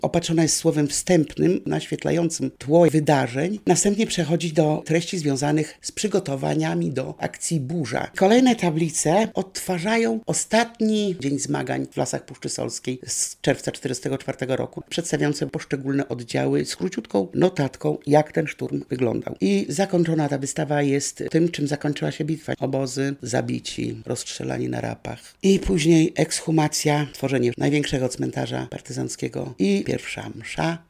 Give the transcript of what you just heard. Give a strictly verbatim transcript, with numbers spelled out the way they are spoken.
Opatrzona jest słowem wstępnym, naświetlającym tło wydarzeń. Następnie przechodzi do treści związanych z przygotowaniami do akcji Burza. Kolejne tablice odtwarzają ostatni dzień zmagań w Lasach Puszczy Solskiej z czerwca tysiąc dziewięćset czterdziestego czwartego roku, przedstawiające poszczególne oddziały z króciutką notatką, jak ten szturm wyglądał. I zakończona ta wystawa jest tym, czym zakończyła się bitwa. Obozy, zabici, rozstrzelani na rapach. I później ekshumacja, tworzenie największego cmentarza partyzanckiego i pierwsza msza